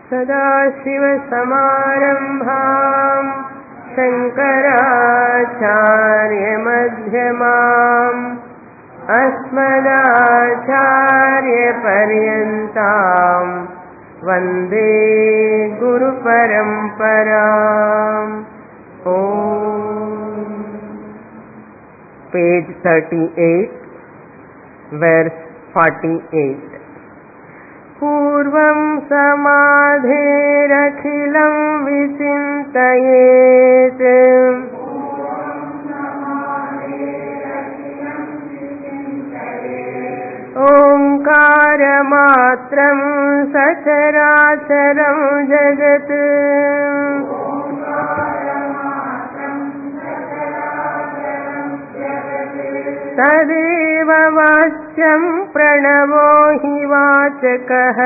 सदाशिवसमारम्भाम् शङ्कराचार्यमध्यमाम् अस्मदाचार्यपर्यन्ताम् वन्दे गुरुपरम्पराम्. Page 38, verse 48. पूर्वं समाधेरखिलं विचिन्तयेत् ओंकारमात्रं सचराचरं जगत् तदेव वाच्यं प्रणवो हि वाचकः.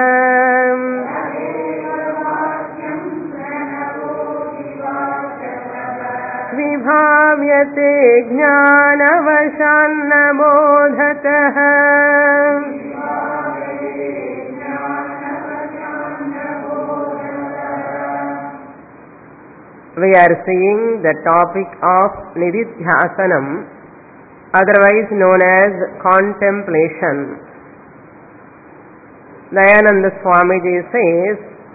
विभाव्यते ज्ञानवशान्न बोधतः. We are seeing the topic of Nididhyasanam, otherwise known as contemplation. Dayananda Swamiji says,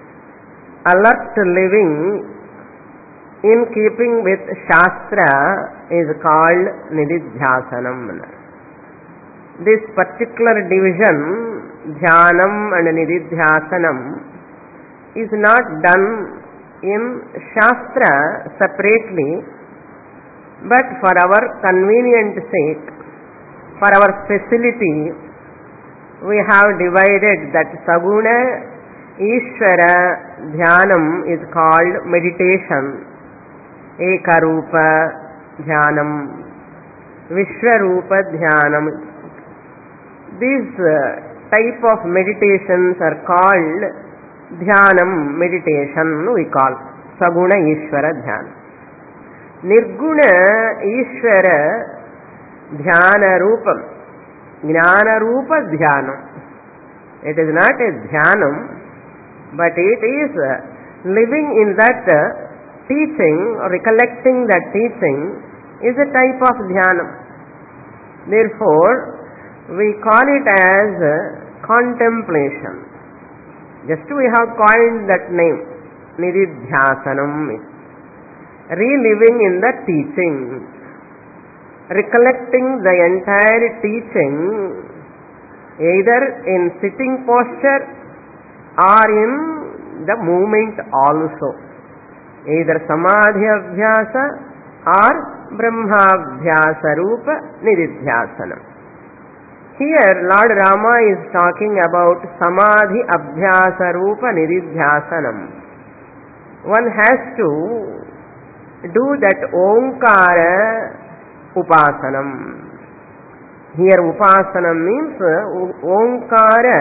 alert living in keeping with Shastra is called Nididhyasanam. This particular division, Dhyanam and Nididhyasanam, is not done in Shastra separately, but for our convenient sake, for our facility, we have divided that Saguna Ishvara Dhyanam is called meditation. Ekarupa Dhyanam, Vishwarupa Dhyanam. These type of meditations are called Dhyanam meditation, we call Saguna Ishvara Dhyanam. Nirguna Ishvara Dhyana Rupam, Jnana Rupa Dhyanam. It is not a Dhyanam, but it is living in that teaching or recollecting that teaching is a type of Dhyanam. Therefore, we call it as contemplation. Just we have coined that name, Nididhyasanam. Reliving in the teaching, recollecting the entire teaching, either in sitting posture or in the movement also, either Samadhi Abhyasa or Brahma Abhyasa Rupa Nididhyasanam. Here Lord Rama is talking about Samadhi Abhyasa Rupa Nididhyasanam. One has to do that Omkara Upasanam. Here Upasanam means Omkara,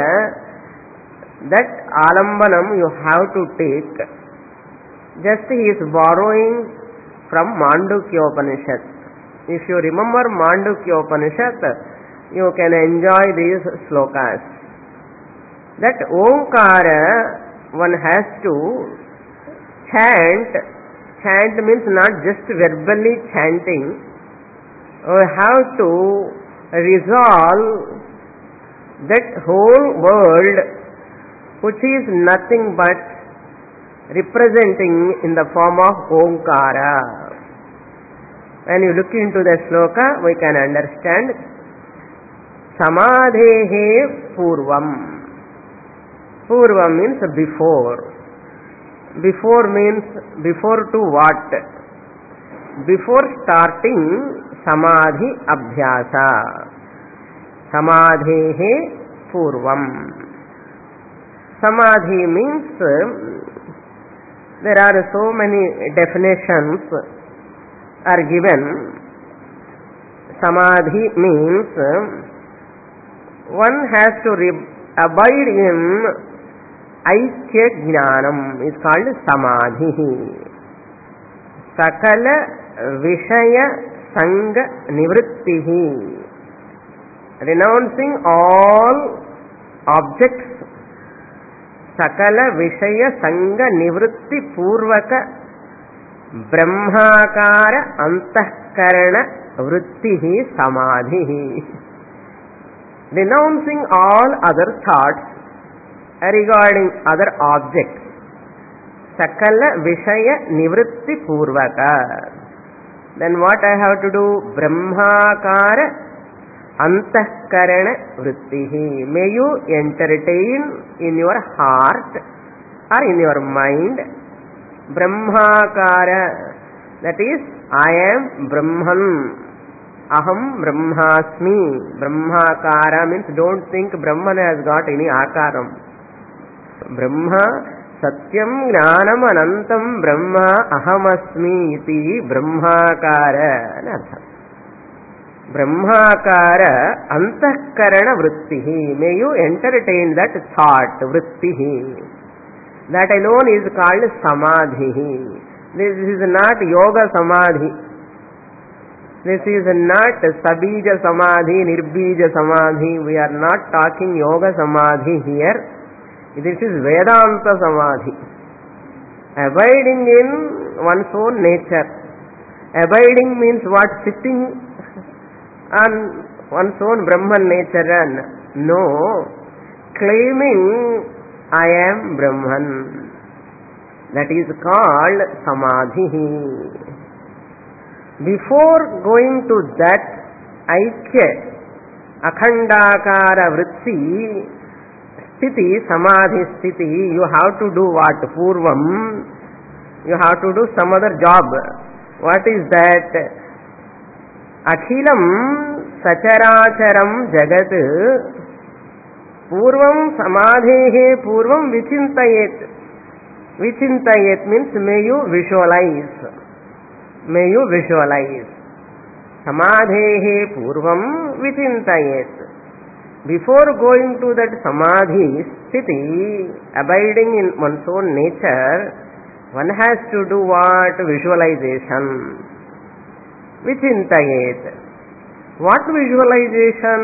that Alambanam you have to take. Just he is borrowing from Mandukya Upanishad. If you remember Mandukya Upanishad, you can enjoy these slokas. That Omkara one has to chant. Chant means not just verbally chanting. We have to resolve that whole world which is nothing but representing in the form of Omkara. When you look into the sloka, we can understand Samadhehe Purvam. Purvam means before. Before means before to what? Before starting Samadhi Abhyasa. Samadhehe Purvam. Samadhi means, there are so many definitions are given. Samadhi means one has to abide in Aikya Jnanam, is called Samadhi. Sakala Vishaya Sanga Nivrittihi, renouncing all objects, సకల విషయ సంగ నివృత్తి పూర్వక బ్రహ్మాకార అంతఃకరణ వృత్తి సమాధి. Renouncing all other thoughts regarding other objects. Sakala Vishaya Nivritti Purvaka. Then what I have to do? Brahmakara Antahkarana Vrittihi. May you entertain in your heart or in your mind Brahmakara. That is, I am Brahman. Aham Brahmasmi. Brahmakara means don't think Brahman has got any akaram. Brahma Satyam Jnanam Anantam Brahma Ahamasmi iti Brahmakara. Brahmakara Antahkarana Vrittihi. May you entertain that thought, Vrittihi. That alone is called Samadhi. This is not Yoga Samadhi. This is not Sabija Samadhi, Nirbija Samadhi. We are not talking Yoga Samadhi here. This is Vedanta Samadhi. Abiding in one's own nature. Abiding means what? Sitting on one's own Brahman nature. No. Claiming I am Brahman. That is called Samadhi. Before going to that Aikya, Akhandakara Vritti, Sthiti, Samadhi Sthiti, you have to do what? Purvam. You have to do some other job. What is that? Akhilam Sacharacharam Jagat Purvam Samadhehe Purvam Vichintayet. Vichintayet means may you visualize. May you visualize. Samadhehe purvam vichintayet. Before going to that samadhi sthiti, abiding in one's own nature, one has to do what? Visualization. Vichintayet. What visualization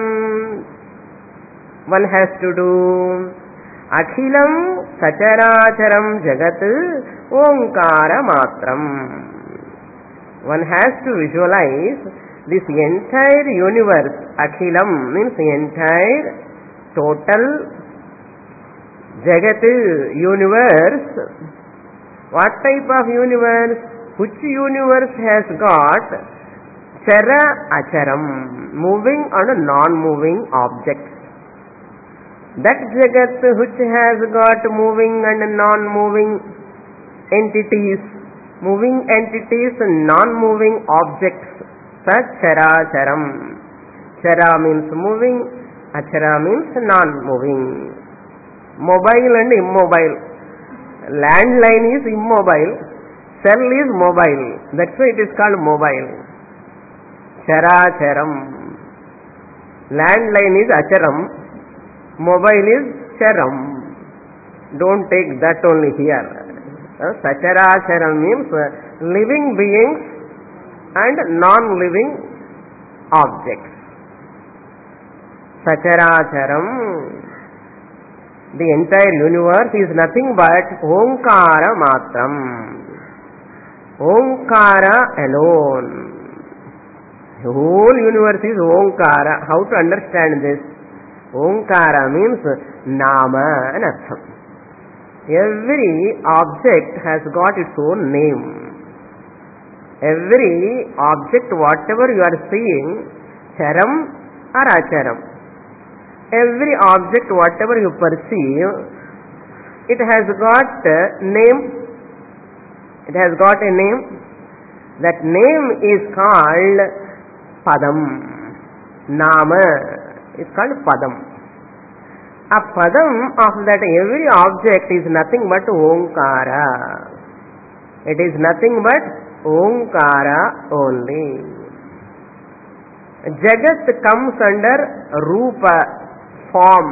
one has to do? Akhilam sacharacharam jagat omkara matram. One has to visualize this entire universe. Akhilam means entire, total, Jagat, universe. What type of universe? Which universe has got Chara Acharam, moving and non-moving objects. That Jagat which has got moving and non-moving entities, moving entities and non-moving objects, such Characharam. Chara means moving, Achara means non-moving. Mobile and immobile. Landline is immobile, cell is mobile. That's why it is called mobile. Characharam. Landline is Acharam, mobile is Charam. Don't take that only here. Sacharacharam means living beings and non-living objects. Sacharacharam. The entire universe is nothing but Omkara Matram. Omkara alone. The whole universe is Omkara. How to understand this? Omkara means Nama and Artham. Every object has got its own name. Every object, whatever you are seeing, Charam or Acharam. Every object, whatever you perceive, it has got a name. It has got a name. That name is called Padam. Nama is called Padam. A Padam of that every object is nothing but Omkara. It is nothing but Omkara only. Jagat comes under Rupa form.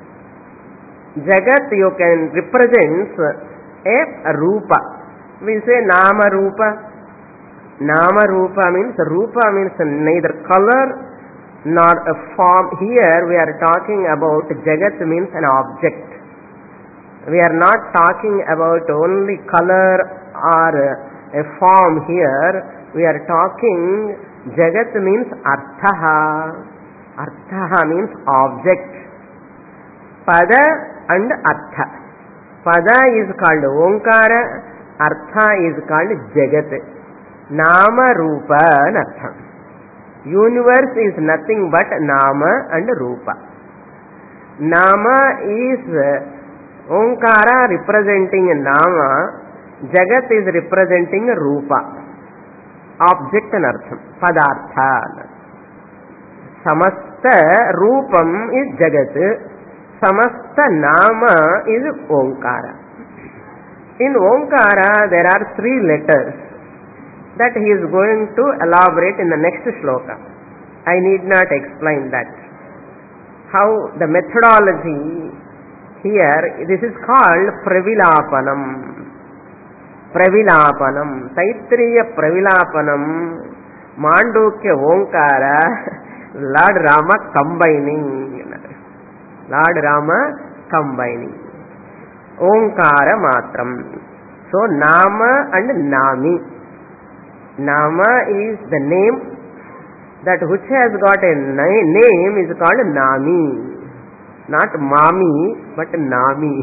Jagat you can represent a Rupa. We say Nama Rupa. Nama Rupa means neither color nor a form. Here we are talking about Jagat means an object. We are not talking about only color or a form here. We are talking, Jagat means Arthaha. Arthaha means object. Pada and Artha. Pada is called Omkara, Artha is called Jagat. Nama Rupa and Artha. Universe is nothing but Nama and Rupa. Nama is Omkara representing Nama, Jagat is representing Rupa. Object and Artham, Padartha. Samasta Rupam is Jagat. Samasta Nama is Omkara. In Omkara there are 3 letters that he is going to elaborate in the next shloka. I need not explain that. How the methodology here, this is called Pravilapanam. Pravilapanam. Taittiriya Pravilapanam. Mandukya Omkara. Lord Rama combining. Lord Rama combining. Omkara matram. So Nama and Nami. Nama is the name that which has got a name is called Nami. Not Mami, but Nami.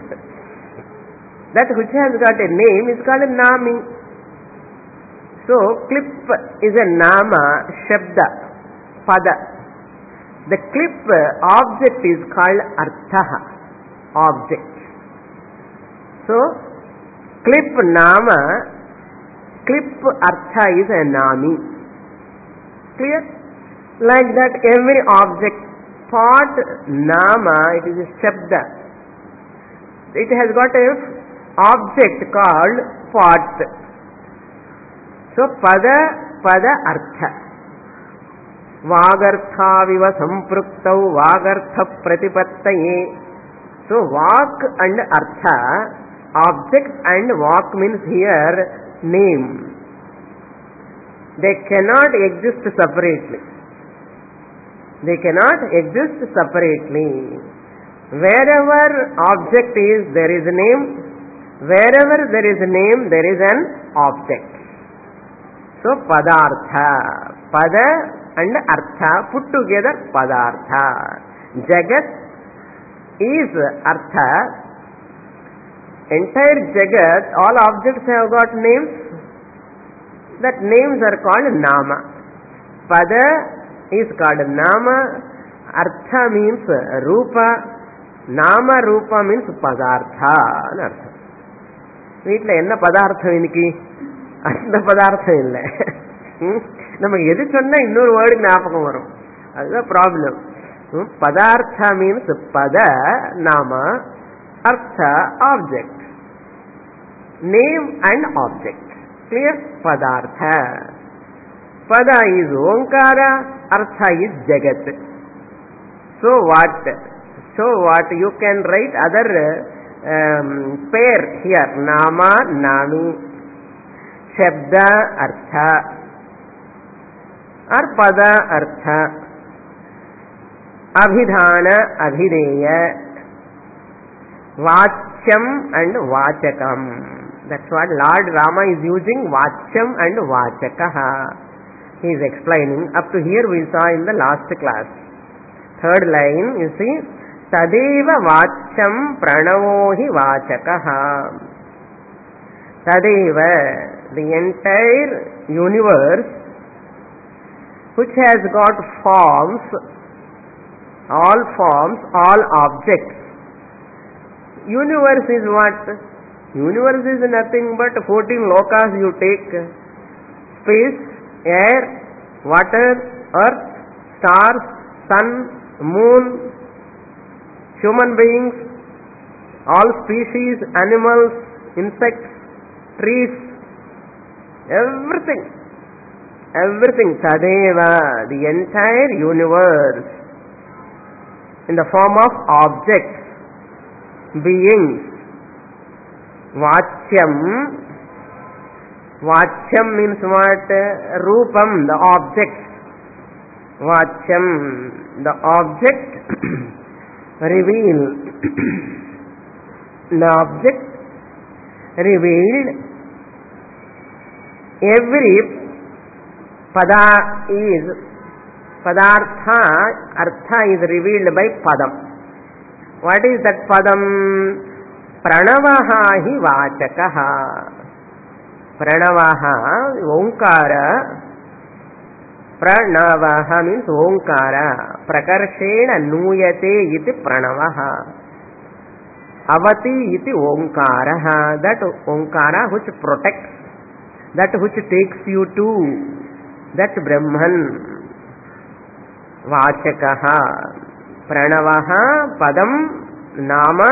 That which has got a name is called Nami. So, clip is a Nama, Shabda, Pada. The clip object is called Arthaha, object. So, clip Nama, clip Artha is a Nami. Clear? Like that every object, part Nama, it is a Shabda. It has got a object called part. So, pada artha. Vagartha viva sampraktau vagartha pratipattaye. So, vak and artha, object and vak means here name. They cannot exist separately. They cannot exist separately. Wherever object is, there is a name. Wherever there is a name, there is an object. So, padartha. Pada and artha put together padartha. Jagat is artha. Entire Jagat, all objects have got names. That names are called Nama. Pada is called Nama. Artha means Rupa. Nama Rupa means Padartha. வீட்டில் என்ன பதார்த்தம் இன்னைக்கு? அந்த பதார்த்தம் இல்லை. நம்ம எது சொன்னா இன்னொரு வேர்டு ஞாபகம் வரும். அதுதான் ப்ராப்ளம். பதார்த்தா மீன்ஸ் பத நாம, அர்த்த object, name and object. Clear? பதார்த்த. Pada is Omkara, Artha is Jagat. So what you can write other pair here. Nama, Nami, Shabda, Artha, or Pada, Artha, Abhidhana, Abhideya, Vachyam and Vachakam. That's what Lord Rama is using, Vachyam and Vachakaha. He is explaining. Up to here we saw in the last class. Third line, you see, Tadeva Vachyam Pranavohi Vachakaha. Tadeva, the entire universe which has got forms, all objects. Universe is what? Universe is nothing but 14 lokas you take. Space, air, water, earth, stars, sun, moon, human beings, all species, animals, insects, trees, everything. Tadeva, the entire universe, in the form of objects, beings. Vachyam means what? Rupam, the object. Vachyam, the object reveal. An object revealed, every padartha, artha is revealed by padam. What is that padam? Pranavaha hi vachakaha. Pranavaha, Omkara. Pranavaha means Omkara. Prakarshena nuyate iti pranavaha. Avati iti Omkaraha. That Omkara which protects, that which takes you to, that Brahman. Vachakaha. Pranavaha, Padam, Nama,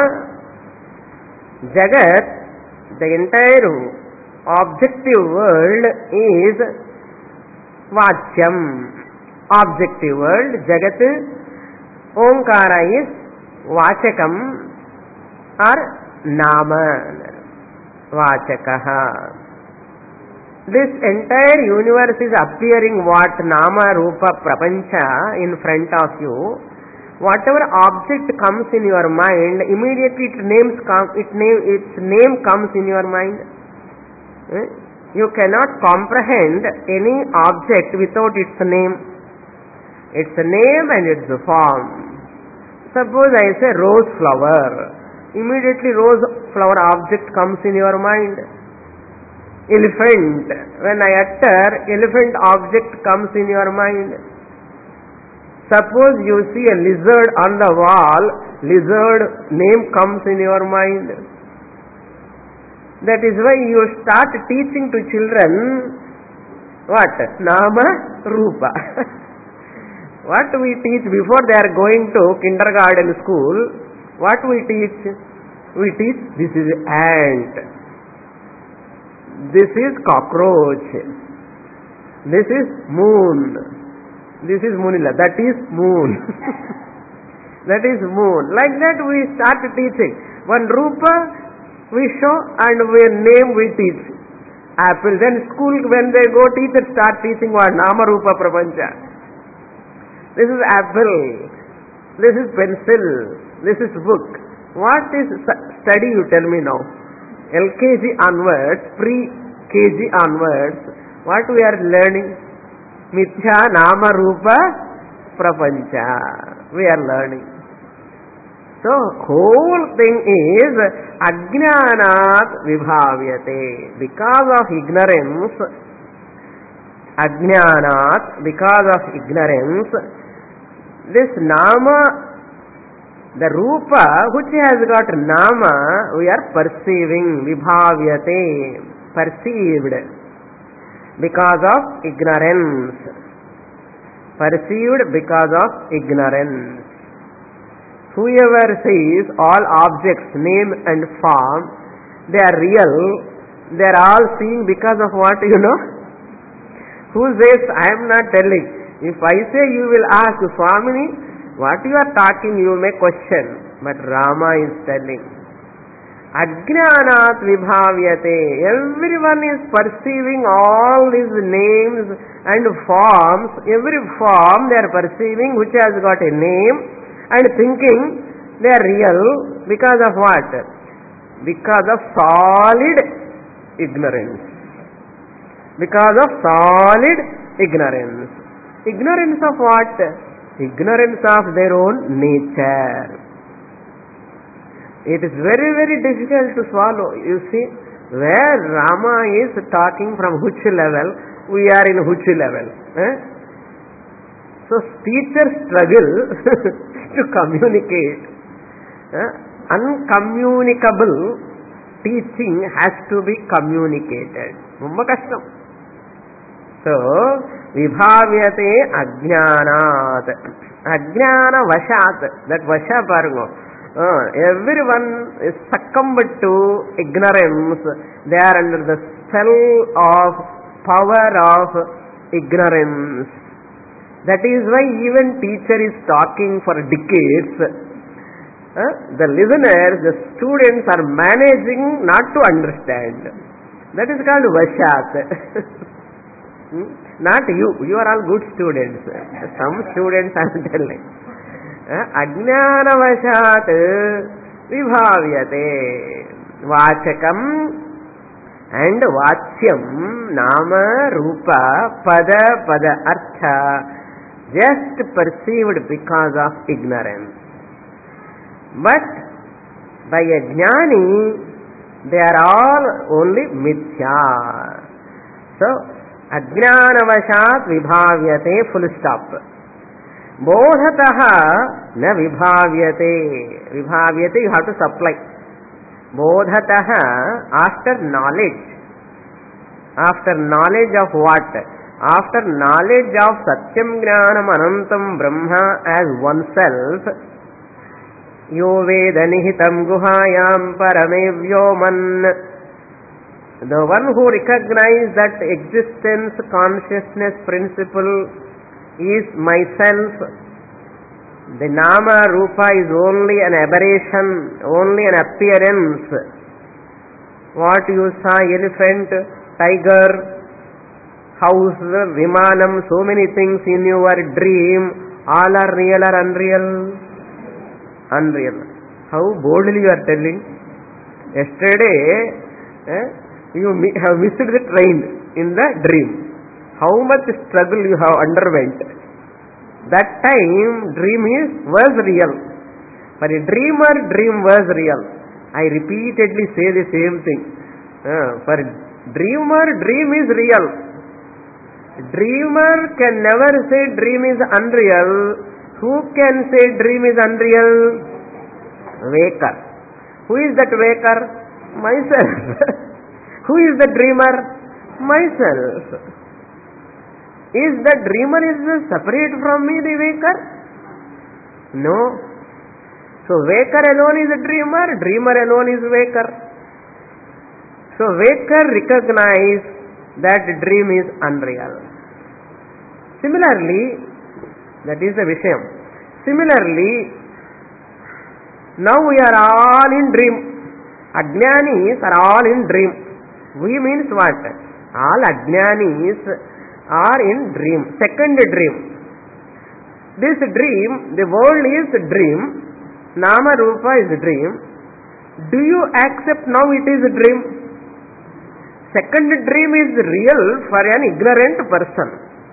Jagat, the entire objective world is Vachyam. Objective world, Jagat, Omkara is Vachakam or Nama. Vachakaha. This entire universe is appearing what? Nama, Rupa, Prapancha in front of you. Whatever object comes in your mind, immediately its name comes in your mind. You cannot comprehend any object without its name. Its name and its form. Suppose I say rose flower. Immediately rose flower object comes in your mind. Elephant. When I utter, elephant object comes in your mind. Suppose you see a lizard on the wall, lizard name comes in your mind. That is why you start teaching to children what? Nama, Rupa. What we teach before they are going to kindergarten school, what we teach? We teach this is ant, this is cockroach, this is moon. This is Moonila. That is moon. That is moon. Like that we start teaching. One Rupa we show and one name we teach. Apple. Then school when they go, teachers start teaching what? Nama Rupa Prapancha. This is apple. This is pencil. This is book. What is study, you tell me now? LKG onwards, pre-KG onwards, what we are learning? Mithya, Nama, Rupa, Prapancha. We are learning. So, whole thing is Ajnanat Vibhavyate. Because of ignorance, Ajnanat, because of ignorance, this Nama, the Rupa, which has got Nama, we are perceiving, Vibhavyate, perceived. Because of ignorance. Perceived because of ignorance. Whoever says all objects, name and form, they are real, they are all seeing because of what? Who says, I am not telling. If I say, you will ask, Swamini, what you are talking, you may question. But Rama is telling. Ajnanat Vibhavyate. Everyone is perceiving all these names and forms. Every form they are perceiving which has got a name and thinking they are real because of what? Because of solid ignorance. Because of solid ignorance. Ignorance of what? Ignorance of their own nature. It is very, very difficult to swallow. You see, where Rama is talking from which level, we are in which level. So, teachers struggle to communicate. Uncommunicable teaching has to be communicated. Rumba kashtam. So, Vibhavyate Ajnanat. Ajnana Vashat. That Vasha parungo. Everyone is succumbed to ignorance. They are under the spell of power of ignorance. That is why even teacher is talking for decades. The listeners, the students are managing not to understand. That is called Vashat. Not you. You are all good students. Some students I am telling. Ajnana Vashat, vibhavyate. Vachakam and Vachyam, Nama, Rupa, Pada, Pada, Artha, just perceived because of ignorance. But by a jnani, they are all only mithya. So, ajnanavashat vibhavyate, full stop. Bodhataha na vibhavyate. Vibhavyate, you have to supply. Bodhataha, after knowledge. After knowledge of what? After knowledge of Satyam Jnanam Anantam Brahma as oneself, Yo Veda Nihitam Guhayam Paramevyoman, the one who recognizes that existence, consciousness principle is myself, the Nama Rupa is only an aberration, only an appearance. What you saw, elephant, tiger, house, vimanam, so many things in your dream, all are real or unreal? Unreal. How boldly you are telling. Yesterday, you have missed the train in the dream. How much struggle you have underwent. That time dream was real. For a dreamer, dream was real. I repeatedly say the same thing. For dreamer, dream is real. Dreamer can never say dream is unreal. Who can say dream is unreal? Waker. Who is that waker? Myself. Who is the dreamer? Myself. Is the dreamer is separate from me, the waker? No. So waker alone is a dreamer, dreamer alone is waker. So waker recognize that dream is unreal. Similarly, that is the Vishayam. Similarly, now we are all in dream. Ajnanis are all in dream. We means what? All Ajnanis are in dream. Second dream. This dream, the world is dream. Nama Rupa is dream. Do you accept now it is a dream? Second dream is real for an ignorant person.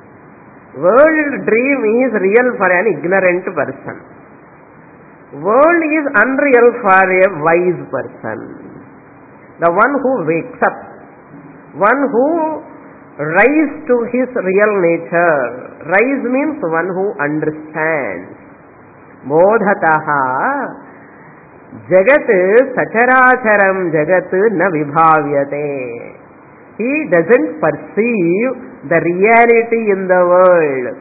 World dream is real for an ignorant person. World is unreal for a wise person. The one who wakes up. One who rise to his real nature. Rise means one who understands. Bodhataha jagat sacharacharam jagat na vibhavyate. He doesn't perceive the reality in the world.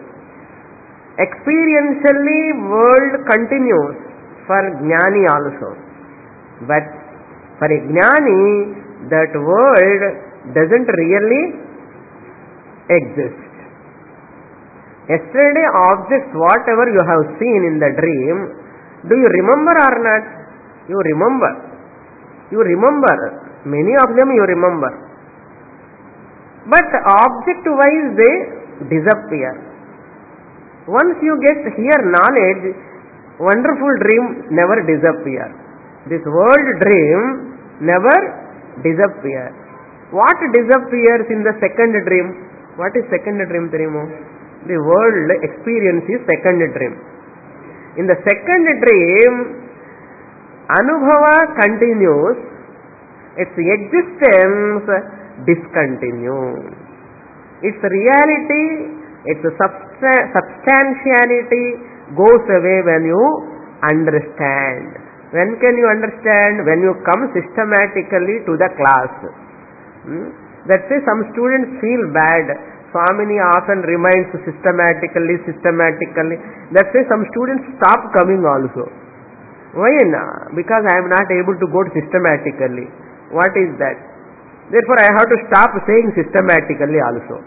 Experientially, world continues for jnani also. But for a jnani, that world doesn't really exist. Yesterday objects, whatever you have seen in the dream, do you remember or not? You remember. You remember. Many of them you remember. But object-wise they disappear. Once you get here knowledge, wonderful dream never disappear. This world dream never disappear. What disappears in the second dream? What is second dream, Terimo? The world experience is second dream. In the second dream, Anubhava continues, its existence discontinues. Its reality, its substantiality goes away when you understand. When can you understand? When you come systematically to the class. That's why some students feel bad. Swamini often reminds systematically. That's why some students stop coming also. Why? Because I am not able to go systematically. What is that? Therefore, I have to stop saying systematically also.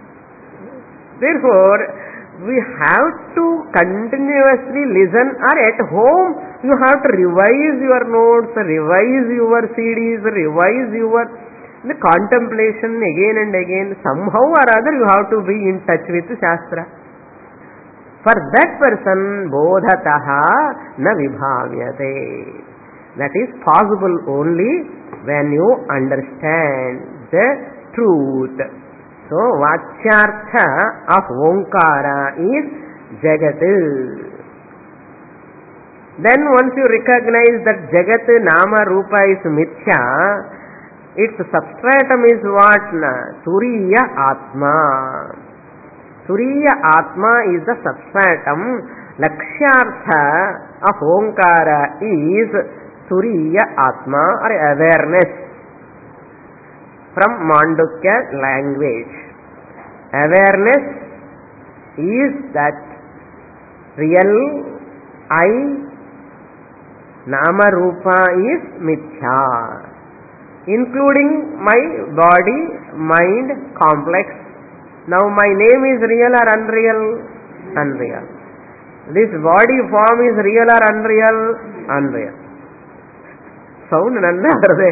Therefore, we have to continuously listen, or at home you have to revise your notes, revise your CDs, revise your the contemplation again and again. Somehow or other you have to be in touch with Shastra. For that person, bodhataha na vibhavyate. That is possible only when you understand the truth. So, Vachyartha of Omkara is Jagat. Then once you recognize that Jagat, Nama, Rupa is Mithya, its substratum is what? Turiya Atma. Turiya Atma is the substratum. Lakshyartha of Omkara is Turiya Atma or awareness. From Mandukya language, awareness is that real I, Nama Rupa is Mithya, including my body, mind, complex. Now my name is real or unreal? Unreal. This body form is real or unreal? Unreal. Sound nanda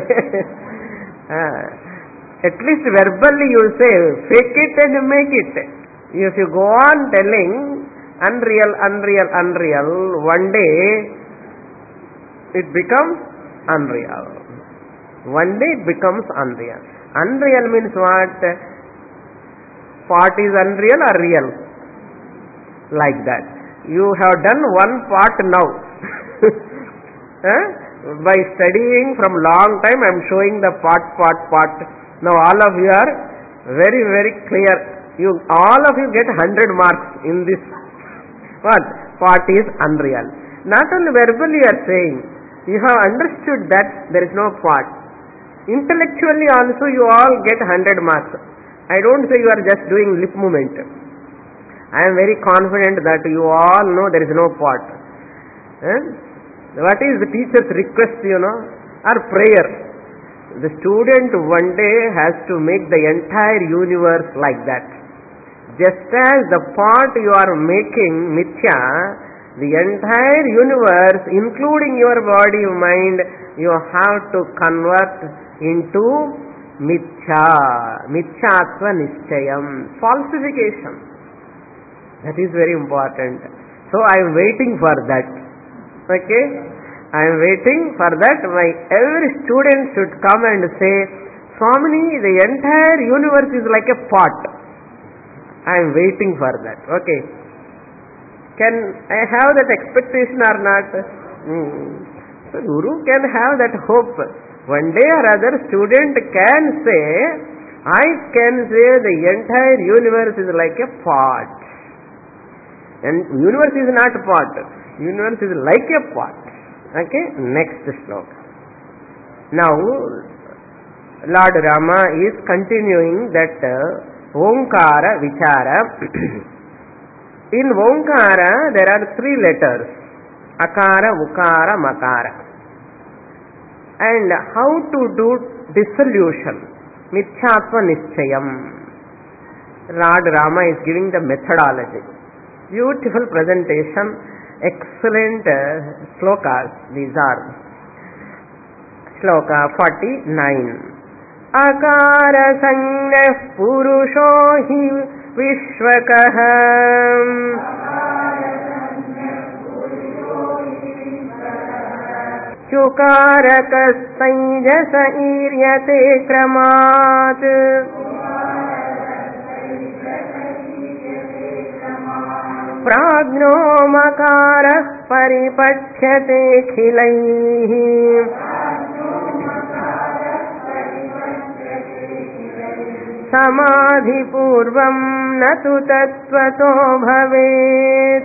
at least verbally you say, fake it and make it. If you go on telling unreal, unreal, unreal, one day it becomes unreal. One day it becomes unreal. Unreal means what? Part is unreal or real? Like that. You have done one part now. By studying from long time, I am showing the part. Now all of you are very, very clear. All of you get 100 marks in this. What? Part is unreal. Not only verbally you are saying, you have understood that there is no part. Intellectually also you all get 100 marks. I don't say you are just doing lip movement. I am very confident that you all know there is no part. What is the teacher's request, or prayer? The student one day has to make the entire universe like that. Just as the part you are making mithya, the entire universe, including your body, mind, you have to convert into mithya, mithyatva nischayam, falsification. That is very important. So I am waiting for that. Okay? I am waiting for that. Every student should come and say, Swamini, the entire universe is like a pot. I am waiting for that. Okay. Can I have that expectation or not? So Guru can have that hope. One day or other student can say, I can say the entire universe is like a pot. And universe is not a pot. Universe is like a pot. Okay, next sloka. Now, Lord Rama is continuing that Omkara Vichara. In Omkara, there are 3 letters. Akara, Ukara, Makara. And how to do dissolution? Mithyatva Nischayam. Lord Rama is giving the methodology. Beautiful presentation, excellent slokas. These are sloka 49. Akara sangah purusho hi vishwakah chukarakas sanjasa iryate kramat prajno makarah paripachyate khilaihi samadhi purvam natu tattvato bhavet.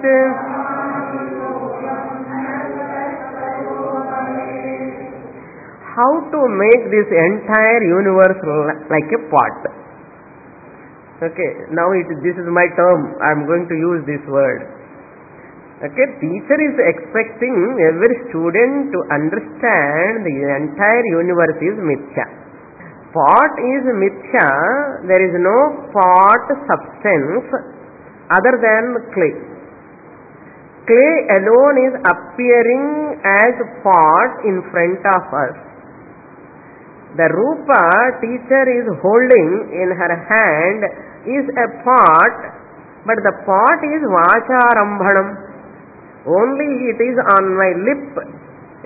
How to make this entire universe like a pot? Okay, now this is my term. I am going to use this word. Okay, teacher is expecting every student to understand the entire universe is mithya. Pot is mithya. There is no pot substance other than clay. Clay alone is appearing as pot in front of us. The Rupa teacher is holding in her hand is a pot, but the pot is Vacharambhanam. Only it is on my lip.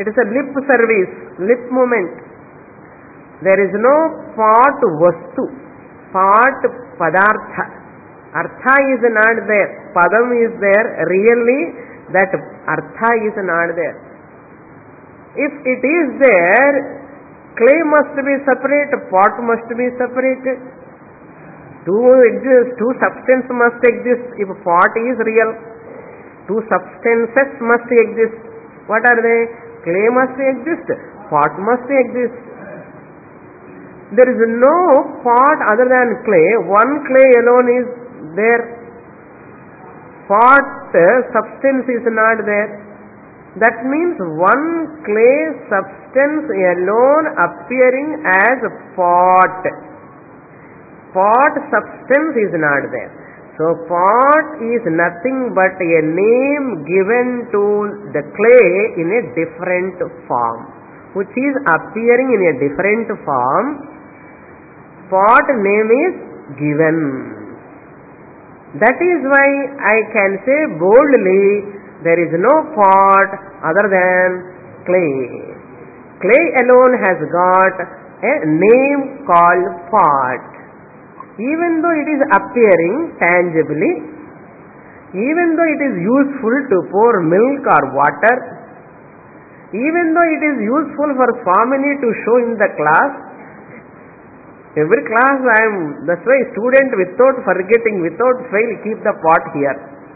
It is a lip service, lip movement. There is no part vastu, part padartha. Artha is not there. Padam is there. Really, that artha is not there. If it is there, clay must be separate, pot must be separated. Two exist, two substances must exist. If pot is real, two substances must exist. What are they? Clay must exist, pot must exist. There is no pot other than clay. One clay alone is there. Pot substance is not there. That means one clay substance alone appearing as pot. Pot substance is not there. So pot is nothing but a name given to the clay in a different form, which is appearing in a different form. Pot name is given. That is why I can say boldly, there is no pot other than clay. Clay alone has got a name called pot. Even though it is appearing tangibly, even though it is useful to pour milk or water, even though it is useful for Swamini to show in the class, every class that's why student without forgetting, without fail, keep the pot here.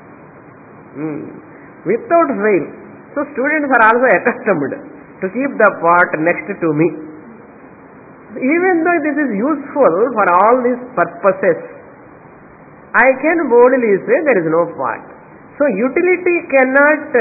Without fail. So students are also accustomed to keep the pot next to me. Even though this is useful for all these purposes, I can boldly say there is no pot. So utility cannot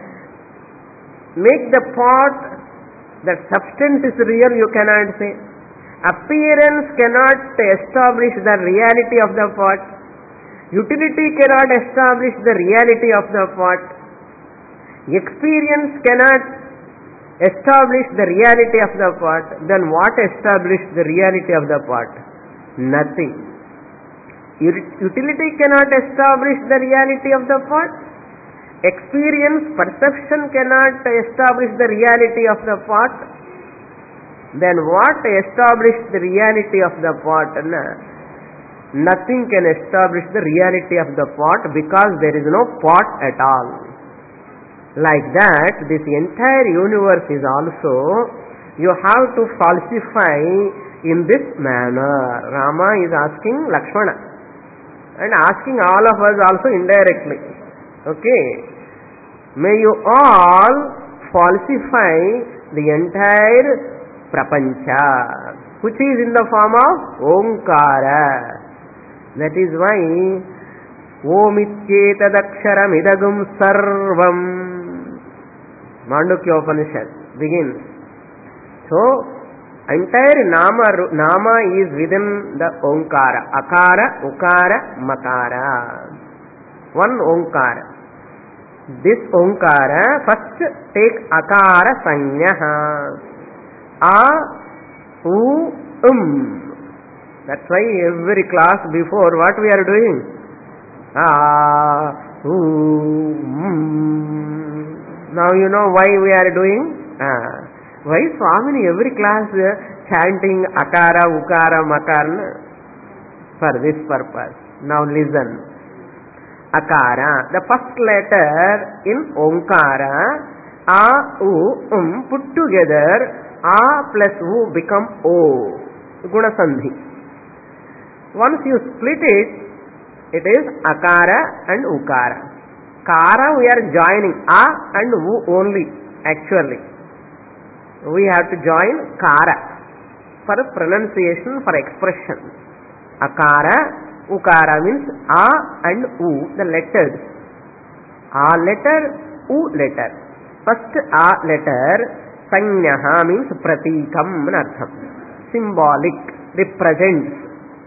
make the pot, that substance is real, you cannot say. Appearance cannot establish the reality of the pot. Utility cannot establish the reality of the pot. Experience cannot establish the reality of the pot. Then what established the reality of the pot? Nothing. Utility cannot establish the reality of the pot. Experience, perception cannot establish the reality of the pot. Then what established the reality of the pot? Nothing can establish the reality of the pot because there is no pot at all. Like that, this entire universe is also, you have to falsify in this manner. Rama is asking Lakshmana and asking all of us also indirectly. Okay. May you all falsify the entire prapancha, which is in the form of Omkara. That is why Omityetadaksharamidagum sarvam. Mandukya Upanishad begins. So, entire nama is within the Omkara. Akara, Ukara, Makara. One Omkara. This Omkara, first take Akara Sanyaha. A, U, That's why every class before what we are doing? A, U, Now you know why we are doing? Why Swamini every class chanting Akara, Ukara, Makara? For this purpose. Now listen. Akara, the first letter in Omkara, A, U, put together, A plus U become O. Guna Sandhi. Once you split it, it is Akara and Ukara. Kara we are joining A and U only, actually. We have to join Kara for pronunciation, for expression. Akara, Ukara means A and U, the letters. A letter, U letter. First A letter, Sanyaha means pratikam artham. Symbolic, represents.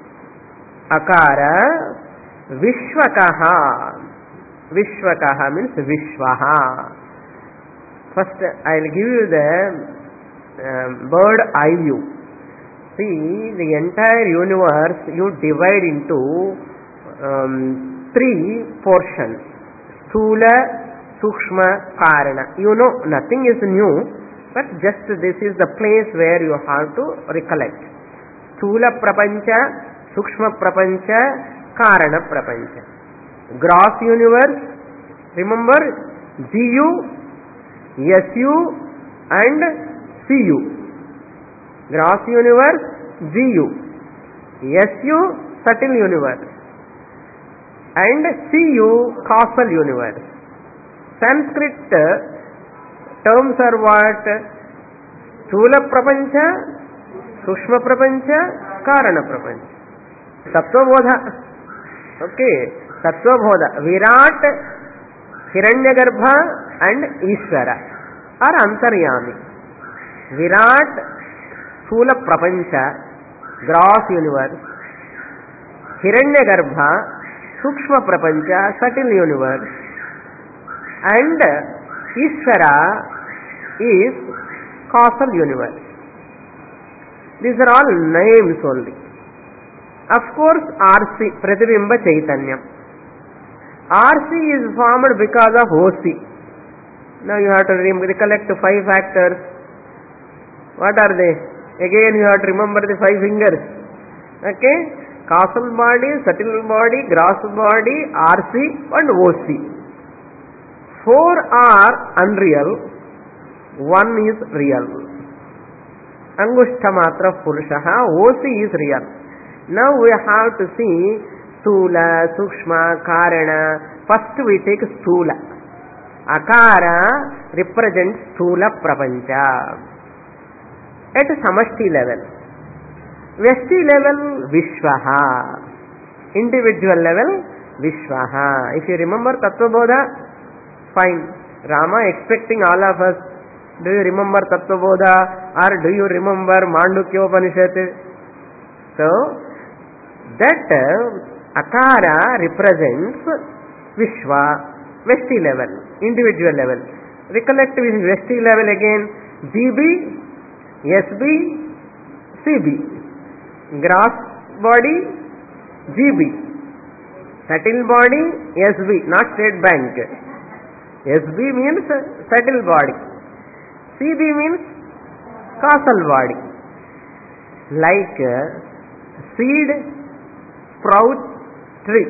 Akara, Vishwakaha. Vishwakaha means Vishwaha. First I will give you the bird eye view. See, the entire universe you divide into three portions. Sthula, Sukshma, Karana. You know, nothing is new. but just this is the place where you have to recollect. Sthula prapancha, Sukshma prapancha, Karana prapancha. Gross universe, remember GU, SU and CU. Gross universe, GU. SU, subtle universe. And CU, causal universe. Sanskrit terms are what? Sthula prapancha, Sukshma prapancha, Karana prapancha. Tattvabodha. Okay. Tattvabodha. Virat, Hiranyagarbha and Ishvara are Antaryami. Virat, Sthula prapancha, gross universe. Hiranyagarbha, Sukshma prapancha, subtle universe. And Ishvara is causal universe. These are all names only. Of course, RC, Pratibimba Chaitanyam. RC is formed because of OC. Now you have to recollect 5 factors. What are they? Again you have to remember the 5 fingers. Okay? Causal body, subtle body, gross body, RC and OC. 4 are unreal, 1 is real. Angushtamatra Purushaha, OC is real. Now we have to see Sthula, Sukshma, Karana. First we take Sthula. Akara represents Sthula Prapancha at Samashti level. Vyashti level, Vishwaha. Individual level, Vishwaha. If you remember Tattvabodha, fine. Rama expecting all of us. Do you remember Tattvabodha or do you remember Mandukyopanishad? So, that Akara represents Vishwa, Veshti level, individual level. Recollect with Veshti level again. GB, SB, CB. Gross body, GB. Subtle body, SB, not State Bank. SB means subtle body. CB means causal body. Like seed, sprout, tree.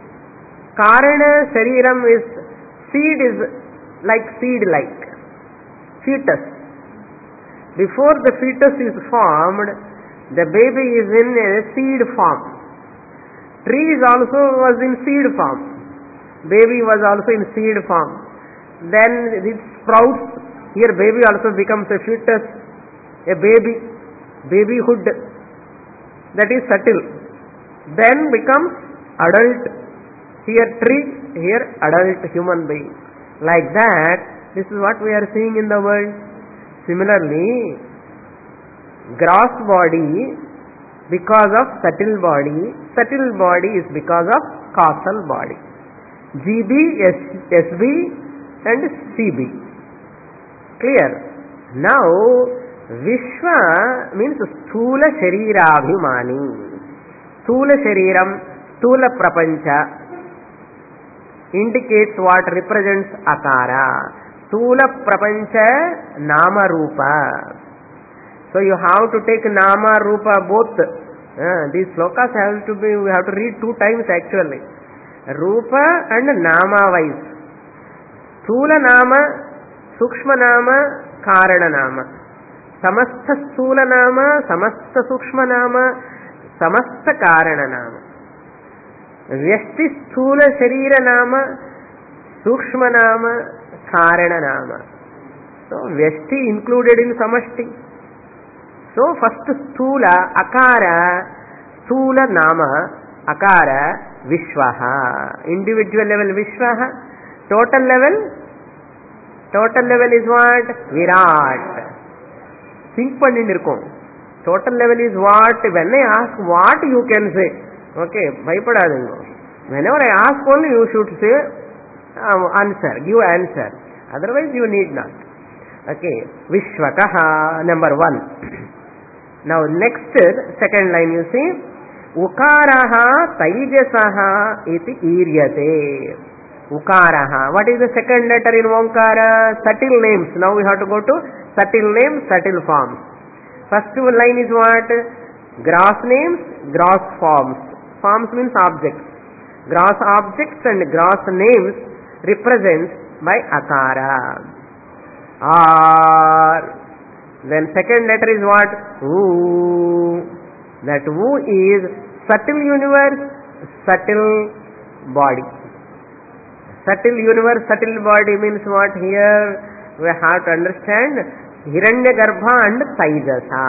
Karana Shariram is, seed is like seed-like. Fetus. Before the fetus is formed, the baby is in a seed form. Tree is also was in seed form. Baby was also in seed form. Then it sprouts. Here baby also becomes a fetus, a baby, babyhood. That is subtle. Then becomes adult. Here tree, here adult human being. Like that, this is what we are seeing in the world. Similarly, gross body because of subtle body is because of causal body. GB, SB and CB. Clear? Now, Vishwa means Sthula Sharirabhimani. Sthula Shariram, Sthula Prapancha indicates what represents Akara. Sthula Prapancha, Nama Rupa. So you have to take Nama Rupa both. These slokas have to be, we have to read 2 times actually. Rupa and Nama wise. Sthula Nama, Sukshma Nama, Karana Nama. Samastha Sthula Nama, Samastha Sukshma Nama, Samastha Karana Nama. Vyashti Sthula Sharira Nama, Sukshma Nama, Karana Nama. So Vyashti included in Samashti. So first Sthula, Akara, Sthula Nama, Akara, Vishwaha. Individual level Vishwaha. Total level is what? Virat. Think pannindirkom. Total level is what? When I ask what, you can say. Okay, bhaipadadingo. Whenever I ask only, you should say answer, give answer. Otherwise you need not. Okay, Vishwakaha, number 1. Now next, second line you see. Ukaraha Taijasaha iti iryate. Ukaraha. What is the second letter in Omkara? Subtle names. Now we have to go to subtle names, subtle forms. First line is what? Gross names, gross forms. Forms means objects. Gross objects and gross names represents by akara. Or then second letter is what? U. That U is subtle universe, subtle body. Subtle universe, subtle body means what? Here we have to understand Hiranyagarbha and Taijasa.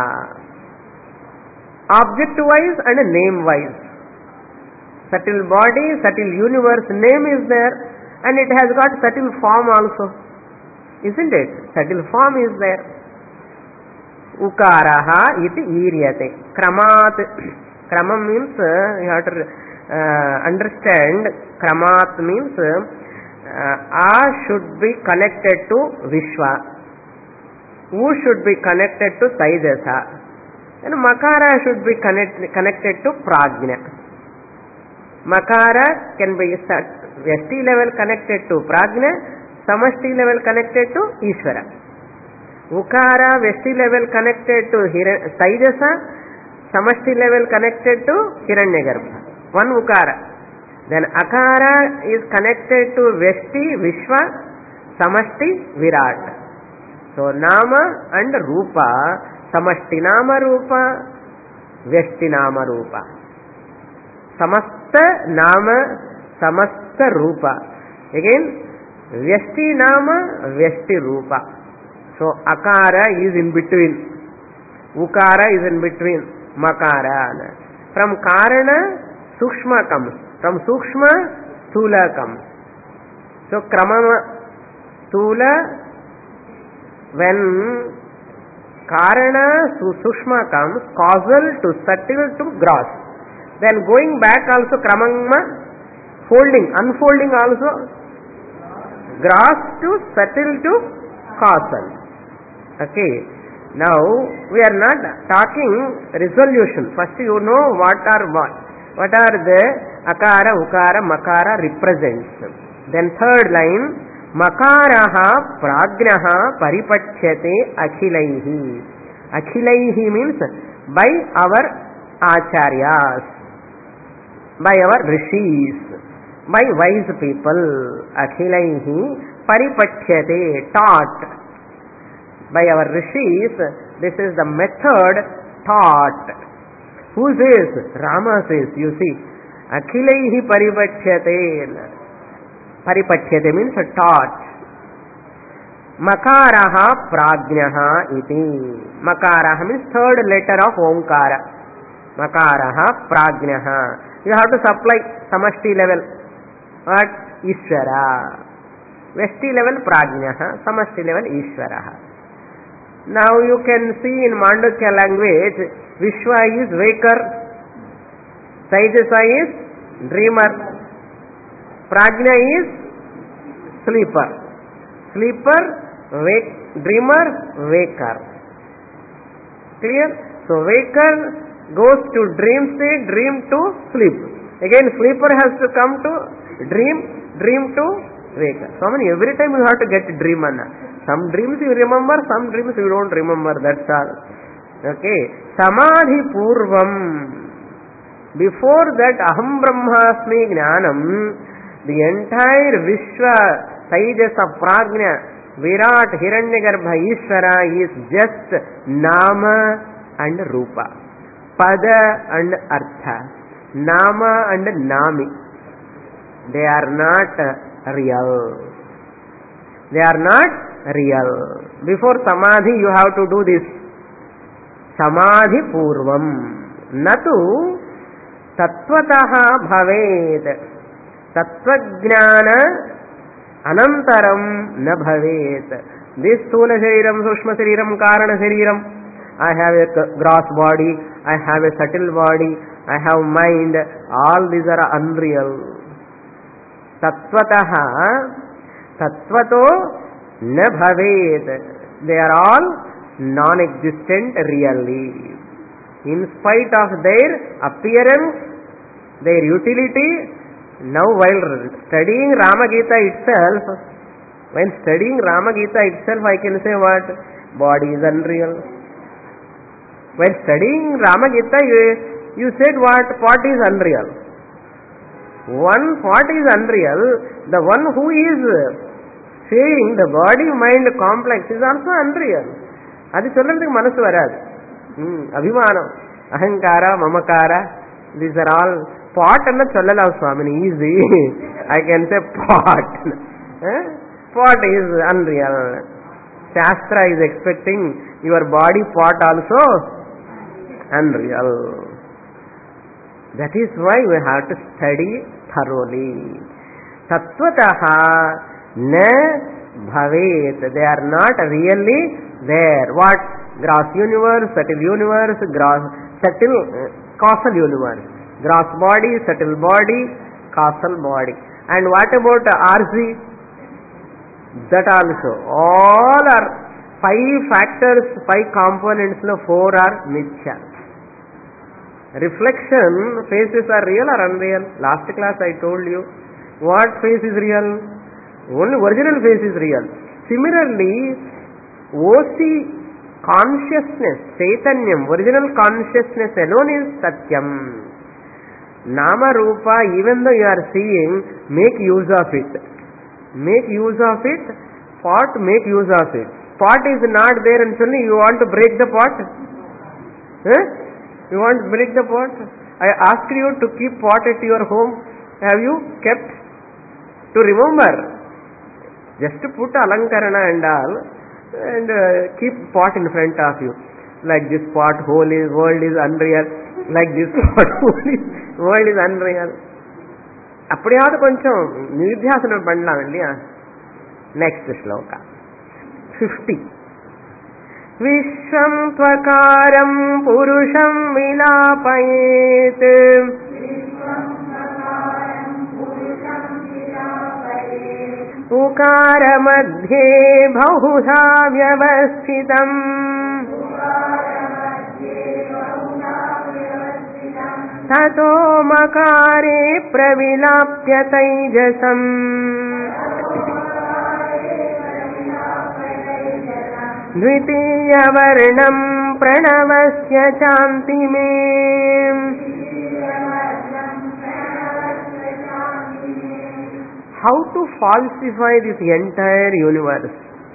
Object wise and name wise. Subtle body, subtle universe, name is there, and it has got subtle form also. Isn't it? Subtle form is there. Ukaraha iti iryate. Kramat. Kramam means you have to understand. Kramat means A should be connected to Vishwa. U should be connected to Taijasa. And Makara should be connected to Prajna. Makara can be Vyashti level connected to Prajna, Samashti level connected to Ishvara. Ukara Vyashti level connected to Taijasa, Samashti level connected to Hiranyagarbha. One Ukara. Then Akara is connected to Vyashti, Vishwa, Samashti, Virat. So Nama and Rupa, Samashti Nama Rupa, Vyashti Nama Rupa. Samasta Nama, Samasta Rupa. Again, Vyashti Nama, Vyashti Rupa. So Akara is in between. Ukara is in between. Makara. From Karana, Sukshma comes. From Sukshma, Sthula comes. So Kramama, Sthula, when Karana, Sukshma comes, causal to subtle to gross. Then going back also Kramama, folding, unfolding also, gross to subtle to causal. Okay. Now, we are not talking resolution. First you know what are the Akara, Ukara, Makara represents. Then third line, Makaraha Prajnaha Paripachyate Akhilaihi. Akhilaihi means by our Acharyas, by our Rishis, by wise people. Akhilaihi Paripachyate, taught. By our Rishis, this is the method taught. Who says? Rama says, you see. Akhilaihi Paripachyate. Paripachyate means taught. Makaraha Prajnaha iti. Makaraha means third letter of Omkara. Makaraha Prajnaha. You have to supply Samashti level. What? Ishvara. Vyashti level Prajnaha. Samashti level Ishvaraha. Now you can see in Mandukya language, Vishwa is waker, Taijasa is dreamer, Prajna is sleeper. Sleeper, dreamer, waker. Clear? So waker goes to dream state, dream to sleep. Again sleeper has to come to dream, dream to waker. So every time you have to get dream. Some dreams you remember, some dreams you don't remember, that's all. Okay. Samadhi Purvam. Before that Aham Brahmasmi Jnanam, the entire Vishwa, Taijasa, Prajna, Virat, Hiranyagarbha, Ishvara is just Nama and Rupa. Pada and Artha. Nama and Nami. They are not real. They are not real. Before Samadhi you have to do this. Samadhi Purvam. Natu Tattvataha Bhavet. Tattvajnana Anantaram Na Bhavet. This Sthula Shariram, Sushma Shariram, Karana Shariram. I have a gross body, I have a subtle body, I have mind. All these are unreal. Tattvataha Tattvato Na Bhavet. They are all non-existent really. In spite of their appearance, their utility, now while studying Rama Gita itself, when studying Rama Gita itself, I can say what? body is unreal. While studying Rama Gita, you said what? Pot is unreal. One pot is unreal. The one who is saying the body-mind complex is also unreal. అది சொல்றதுக்கு మనసు வராது. అభిమానం, అహంకార, మమకార, these are all pot అన్న சொல்லலாம் స్వామిని easy. I can say pot. Pot is unreal. Shastra is expecting your body pot also unreal. That is why we have to study thoroughly. Tattvataha na bhavet. They are not really there. What? Gross universe, subtle universe, subtle causal universe. Gross body, subtle body, causal body. And what about RZ? That also. All are 5 factors, 5 components, 4 are mithya. Reflection faces are real or unreal? Last class I told you. What face is real? Only original face is real. Similarly, OC consciousness, Chaitanyam, original consciousness alone is Satyam. Nama Rupa, even though you are seeing, make use of it. Make use of it. Pot, make use of it. Pot is not there and suddenly you want to break the pot? You want to break the pot? I asked you to keep pot at your home. Have you kept? To remember. Just to put alankarana and all and keep pot in front of you. Like this pot, world is unreal. Like this pot, world is unreal. அப்படியாவது கொஞ்சம் நிர்த்தியாசனம் பண்ணலாம் இல்லையா? Next shloka 50. விஸ்வம் த்வகாரம் புருஷம் விலாபயேத் உகார மத்யே பஹுதா வ்யவஸ்திதம் ததோ மகாரே பிரவிலாப்ய தைஜசம். द्वितीयवर्णं प्रणवस्य चान्तिमे How to falsify this entire universe?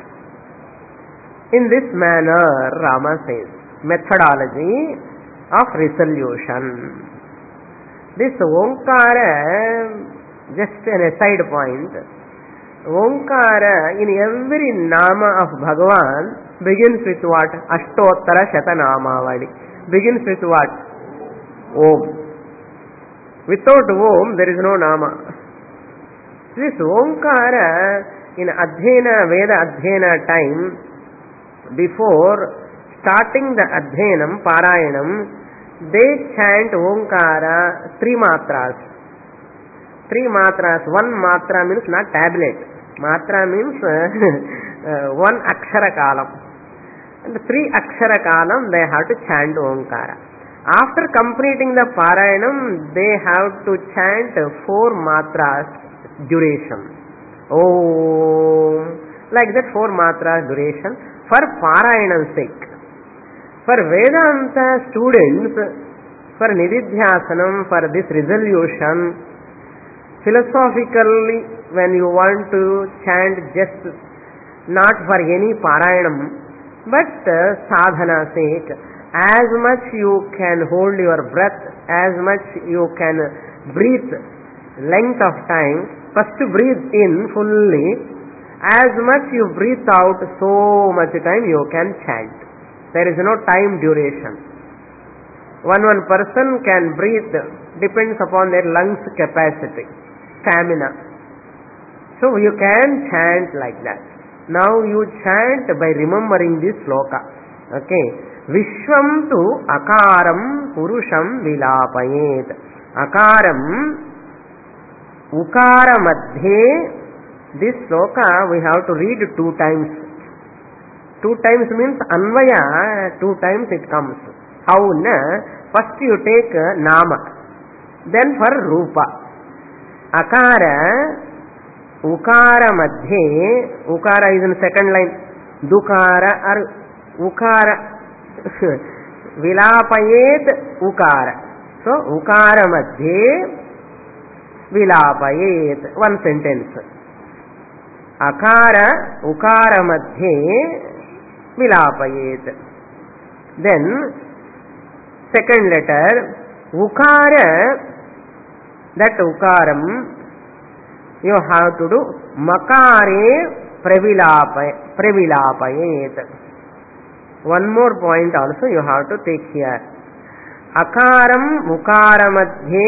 In this manner, Rama says, methodology of resolution. This Omkara, just an aside point, Omkara in every nama of Bhagavan begins with what? Ashtottara Shatanamavali. Begins with what? Om. Without Om, there is no nama. This Omkara in Adhyena, Veda Adhyena time, before starting the Adhyenam, Parayanam, they chant Omkara 3 matras. 3 matras. 1 matra means not tablet. Matra means 1 akshara kalam. And 3 akshara kalam they have to chant Omkara. After completing the Parayanam, they have to chant 4 matras duration. Om. Like that 4 matras duration for Parayanam's sake. For Vedanta students, for Nididhyasanam, for this resolution, philosophically, when you want to chant just not for any Parayanam, but sadhana sake, as much you can hold your breath, as much you can breathe length of time, first breathe in fully, as much you breathe out, so much time you can chant. There is no time duration. One person can breathe, depends upon their lungs capacity, stamina. So you can chant like that. Now you chant by remembering this sloka. Okay. Vishwam tu akaram purusham vilapayet. Akaram, ukara madhye. This sloka we have to read 2 times. 2 times means anvaya, 2 times it comes. How na? First you take nama, then for rupa. Akara, ukara madhye, ukara is in second line. Dukara or ukara vilapayet ukara. So ukara madhye vilapayet. One sentence. Akara ukara madhye vilapayet. Then second letter ukara, that ukaram you have to do makare pravilapayet. One more point also you have to take here. Akaram ukara madhye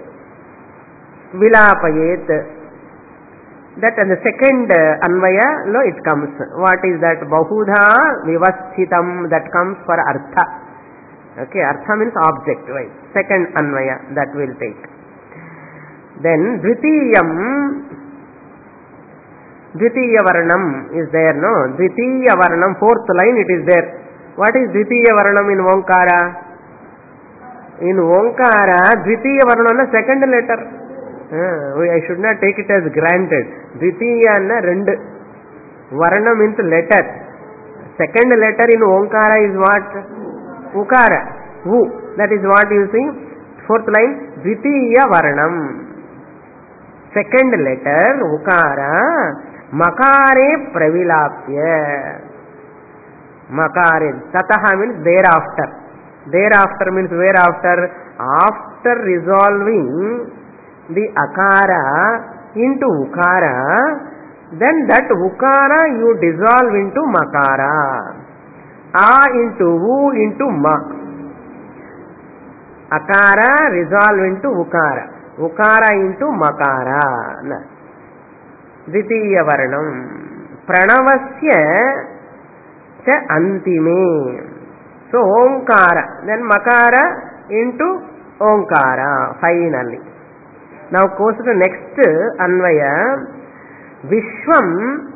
vilapayet. That in the second anvaya lo it comes. What is that? Bahudha vivasthitam, that comes for artha. Okay, artha means object, right? Second anvaya that will take. Then dvitiya varnam is there, no? Dvitiya varnam, fourth line it is there. What is dvitiya varnam in Onkara? In Onkara, dvitiya varnam second letter. I should not take it as granted. Dvitiya anna rendu. Varna means letter. Second letter in Onkara is what? Ukara. Vu. That is what you see. Fourth line. Dvitiya varnam. Second letter Ukara. Makare pravilapya. Makare. Tataha means thereafter. Thereafter means whereafter. After resolving the akara into ukara, then that ukara you dissolve into makara. A into u into ma. Akara resolve into ukara. Ukara into makara. Dvitiya varnam. Pranavasya cha antime. So Omkara. Then makara into Omkara finally. Now goes to the next anvaya. Vishwam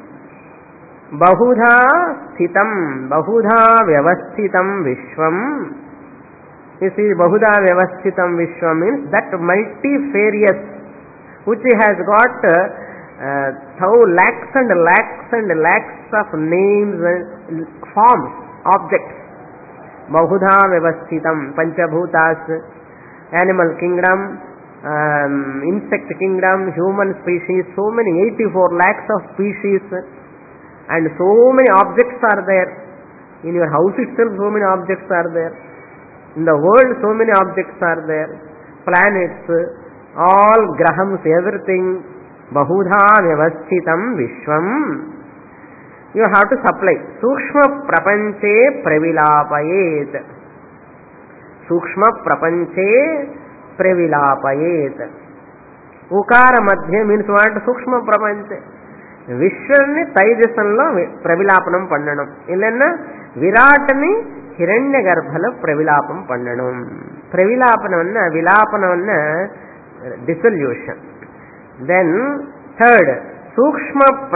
bahudha sthitam, bahudha vyavasthitam vishwam. You see, bahudha vyavasthitam vishwam means that multifarious, which has got lakhs and lakhs and lakhs of names and forms, objects. Bahudha vyavasthitam, panchabhutas, animal kingdom, insect kingdom, human species, so many 84 lakhs of species, and so many objects are there. In your house itself so many objects are there. In the world so many objects are there. Planets, all grahams, everything. Bahudha vyavasthitam vishwam. You have to supply. Sukshma prapanche pravilapayet. Sukshma prapanche pravilapayet. Ukara madhya means what? Sukshma prapanche. Vishwani taijasanlo pravilapanam pandanam. Illenna viratani hiranya garbhala pravilapam pandanam. Pravilapanam vilapanam dissolution. Then third, sukshma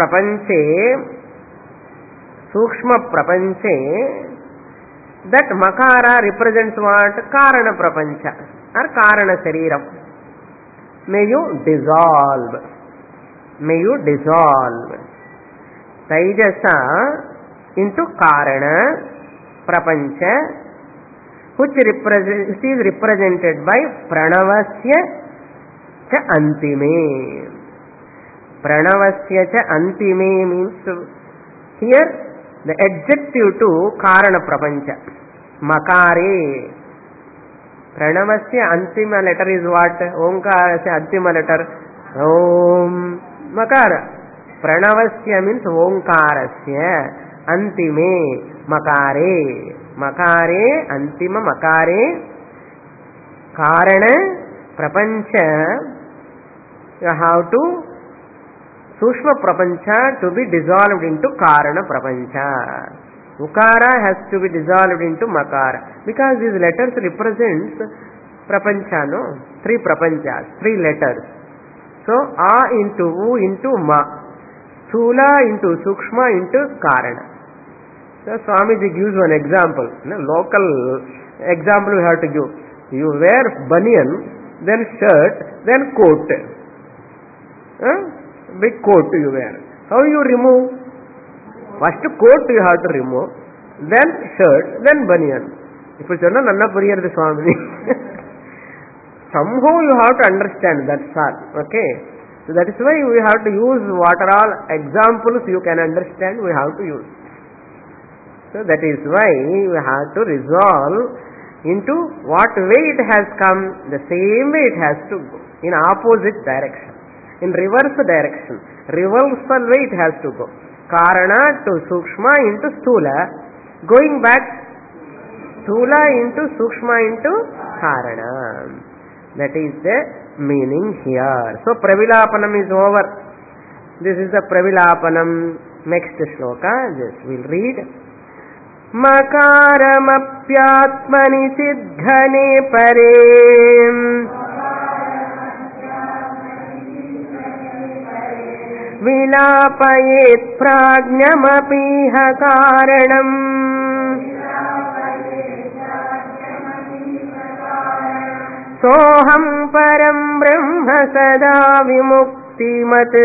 prapanche, that makara represents what? Karana prapancha or karana shariram. May you dissolve. May you dissolve. Taijasa into karana prapancha, which is represented by pranavasya cha antime. Pranavasya cha antime means here the adjective to karana prapancha. Makare. Pranavasya antima letter is what? Omkarasya antima letter. Om. Makara. Pranavasya means Omkarasya. Antime. Makare. Makare. Antima makare. Karana. Prapancha. You have to Sushma prapancha to be dissolved into karana prapancha. Ukara has to be dissolved into makara. Because these letters represents prapancha, no? Three prapanchas, three letters. So, A into U into Ma. Sthula into Sukshma into Karana. So, Swamiji gives one example. No? Local example we have to give. You wear banian, then shirt, then coat. Big coat you wear. How you remove? First coat you have to remove. then shirt, then banyan. If you say, Nanna Puriyarthi Swamini. Somehow you have to understand, that's all. Okay? So that is why we have to use what are all examples you can understand, we have to use. So that is why we have to resolve into what way it has come, the same way it has to go, in opposite direction, in reverse direction, reversal way it has to go. Karana to Sukshma into Stula, going back Stula into Sukshma into Karana. That is the meaning here. So Pravilapanam is over. This is the Pravilapanam. Next shloka, just we'll read. Makaramapyatmani siddhane pare vilapayet prajnamapiha karanam सोहम परम ब्रह्म सदा विमुक्तिमत्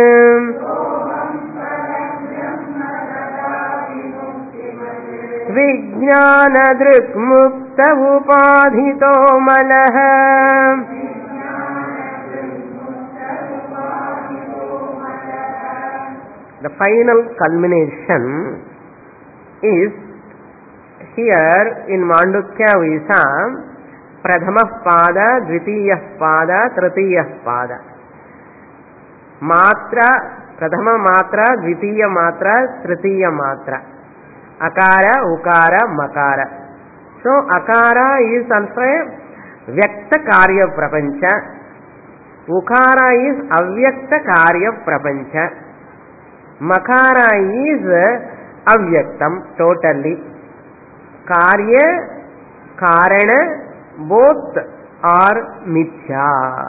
विज्ञान दृक्मुक्त उपाधितो मलः The final culmination is here in Mandukya we saw प्रथमः पाद द्वितीयः पाद तृतीयः पाद मात्रा प्रथम मात्रा द्वितीय मात्रा तृतीय मात्रा अकार उकार मकार. So akara is also a vyakta karya prapancha, ukara is avyakta karya prapancha, makara is avyaktam totally. Karya karana both are mithya.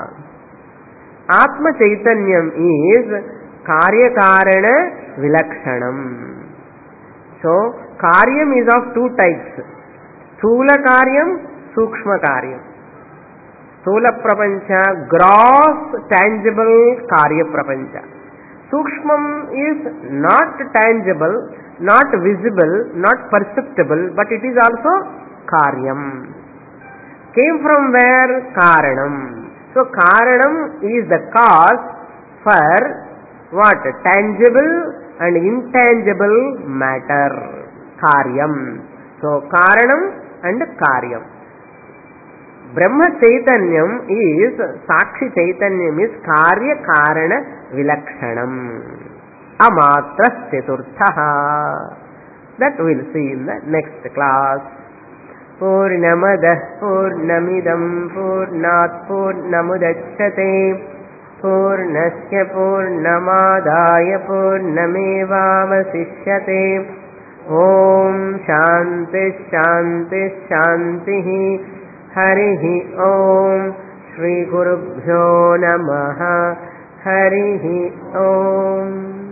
Atma Chaitanyam is Karya Karana Vilakshanam. So, Karyam is of two types. Sthula Karyam, Sukshma Karyam. Sthula Prapancha, gross, tangible Karya Prapancha. Sukshmam is not tangible, not visible, not perceptible, but it is also Karyam. Came from where? Karanam. So Karanam is the cause for what? Tangible and intangible matter. Karyam. So Karanam and Karyam. Brahma Chaitanyam is, Sakshi Chaitanyam is Karya Karana Vilakshanam. Amatra Chaturthaha. That we'll see in the next class. Purnamadah Purnamidam Purnat Purnamudachyate Purnasya Purnamadaya Purnamevavasishyate. Om Shanti Shanti Shanti Harihi Om Shri Gurubhyo Namaha Harihi Om.